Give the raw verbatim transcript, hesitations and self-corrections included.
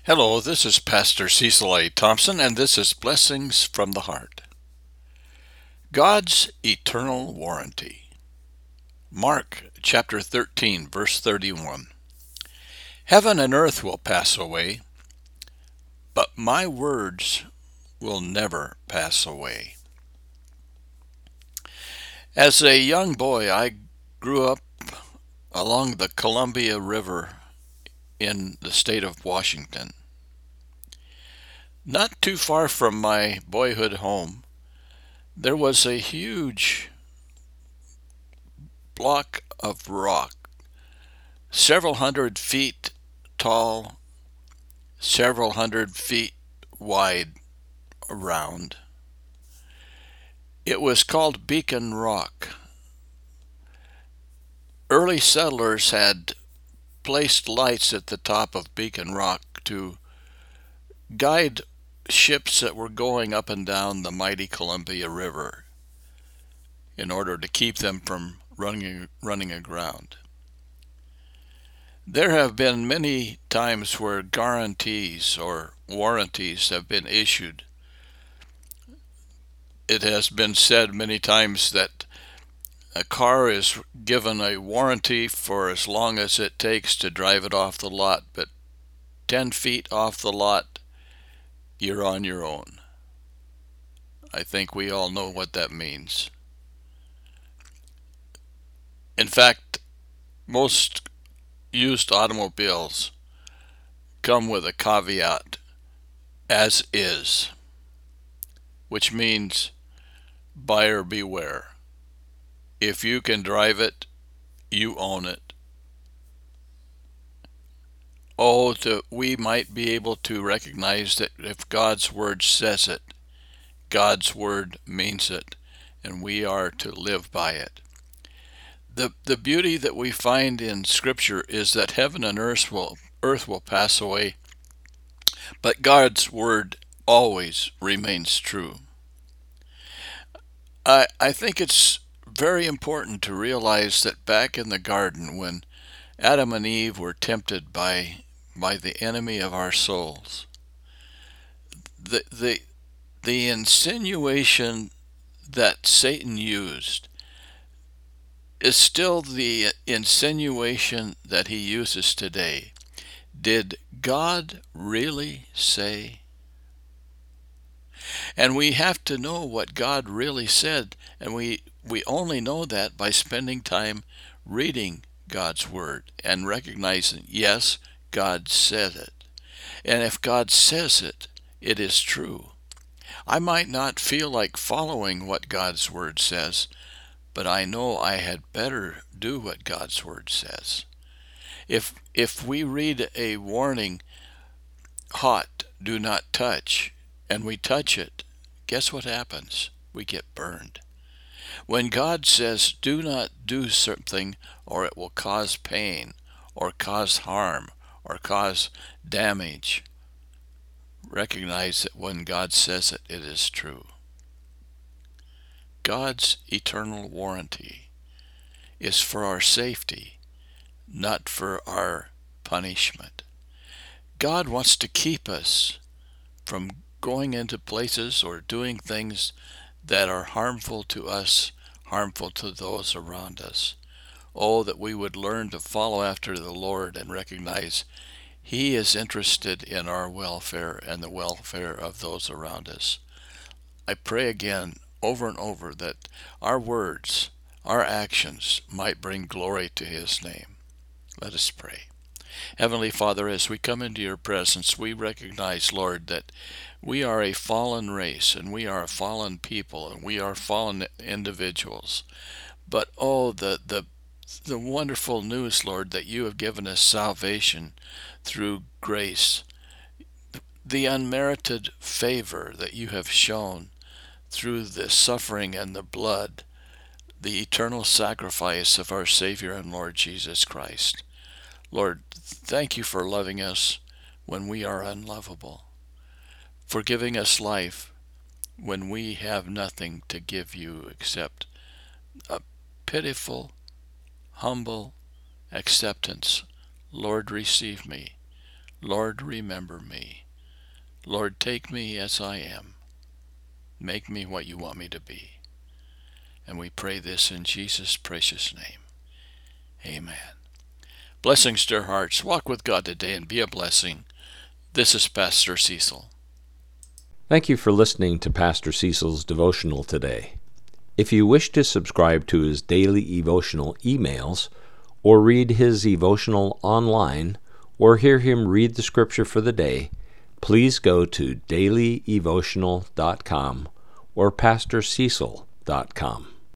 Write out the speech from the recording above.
Hello, this is Pastor Cecil A. Thompson, and this is Blessings from the Heart. God's Eternal Warranty. Mark chapter thirteen, verse thirty-one. Heaven and earth will pass away, but my words will never pass away. As a young boy, I grew up along the Columbia River in the state of Washington. Not too far from my boyhood home, there was a huge block of rock, several hundred feet tall, several hundred feet wide around. It was called Beacon Rock. Early settlers had placed lights at the top of Beacon Rock to guide ships that were going up and down the mighty Columbia River in order to keep them from running, running aground. There have been many times where guarantees or warranties have been issued. It has been said many times that a car is given a warranty for as long as it takes to drive it off the lot, but ten feet off the lot, you're on your own. I think we all know what that means. In fact, most used automobiles come with a caveat, as is, which means buyer beware. If you can drive it, you own it. Oh, that we might be able to recognize that if God's word says it, God's word means it, and we are to live by it. The, the beauty that we find in Scripture is that heaven and earth will, earth will pass away, but God's word always remains true. I, I think it's very important to realize that back in the garden when Adam and Eve were tempted by by the enemy of our souls, the the the insinuation that Satan used is still the insinuation that he uses today. Did God really say? And we have to know what God really said, and we we only know that by spending time reading God's word and recognizing, yes, God said it. And if God says it, it is true. I might not feel like following what God's word says, but I know I had better do what God's word says. If if we read a warning, hot, do not touch, and we touch it, guess what happens? We get burned. When God says, do not do something or it will cause pain or cause harm or cause damage, recognize that when God says it, it is true. God's eternal warranty is for our safety, not for our punishment. God wants to keep us from going into places or doing things that are harmful to us, harmful to those around us. Oh, that we would learn to follow after the Lord and recognize He is interested in our welfare and the welfare of those around us. I pray again, over and over, that our words, our actions might bring glory to His name. Let us pray. Heavenly Father, as we come into your presence, we recognize, Lord, that we are a fallen race, and we are a fallen people, and we are fallen individuals. But oh, the the the wonderful news, Lord, that you have given us salvation through grace, the unmerited favor that you have shown through the suffering and the blood, the eternal sacrifice of our Savior and Lord Jesus Christ. Lord, thank you for loving us when we are unlovable, for giving us life when we have nothing to give you except a pitiful, humble acceptance. Lord, receive me. Lord, remember me. Lord, take me as I am. Make me what you want me to be. And we pray this in Jesus' precious name. Amen. Blessings to our hearts. Walk with God today and be a blessing. This is Pastor Cecil. Thank you for listening to Pastor Cecil's devotional today. If you wish to subscribe to his daily devotional emails, or read his devotional online, or hear him read the scripture for the day, please go to daily devotional dot com or pastor cecil dot com.